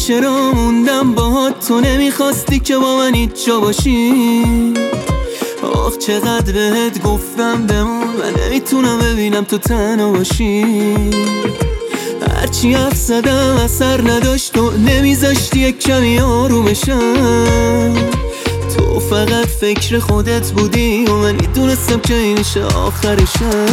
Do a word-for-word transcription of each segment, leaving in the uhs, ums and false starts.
چرا موندم باهات، تو نمیخواستی که با من هیچ جا باشی. آخ چقدر بهت گفتم بمون، من نمیتونم ببینم تو تنها باشی. هرچی حرف زدم اثر نداشت، تو نمیذاشتی یک کمی آرومشم. تو فقط فکر خودت بودی و من میدونستم که این میشه آخرشم.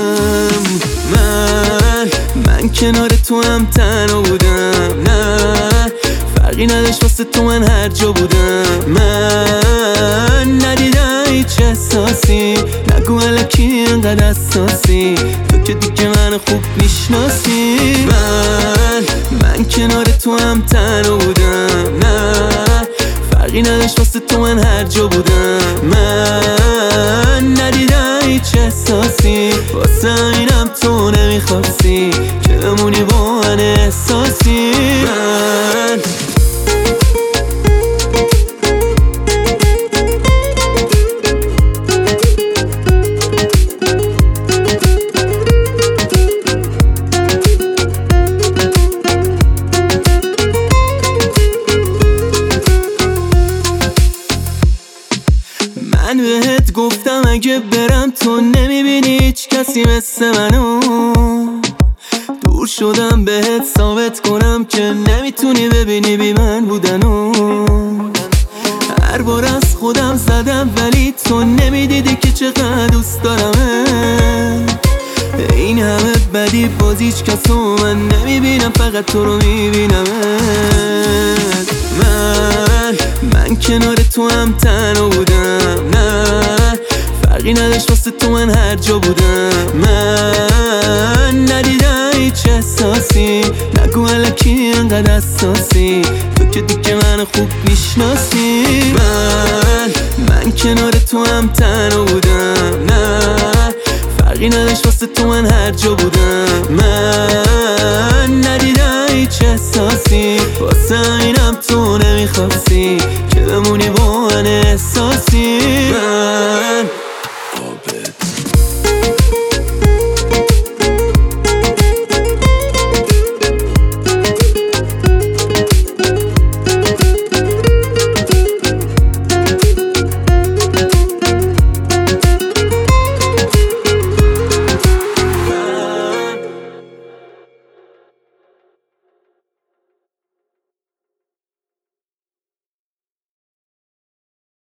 من من کنار تو هم تنها بودم، نه فرقی نداشت واسه تو من هر جا بودم. من ندیدم هیچ احساسی، نگو الکی اینقدر حساسی، تو که دیگه من خوب میشناسی. من من کنار تو هم تنها بودم، نه فرقی نداشت واسه تو من هر جا بودم. من ندیدم هیچ احساسی، واسه اینم تو نمیخواستی که بمونی با من احساسی. من من بهت گفتم اگه برم تو نمیبینی هیچ کسی مثل منو. دور شدم بهت ثابت کنم که نمیتونی ببینی بی من بودنو. هر بار از خودم زدم ولی تو نمیدیدی که چقدر دوست دارمه. این همه بدی باز هیچ کسو من نمیبینم، فقط تو رو میبینم. من من کنار تو هم تنها بودم، نه فرقی نداشت واسه تو من هر جا بودم. من ندیدم هیچ احساسی، نگو الکی اینقدر حساسی، تو که دیگه من خوب میشناسی. من من کنار تو هم تنها بودم، نه فرقی نداشت واسه تو من هر جا بودم. من ندیدم هیچ احساسی، واسه اینم تو نمیخواستی که بمونی با من احساسی.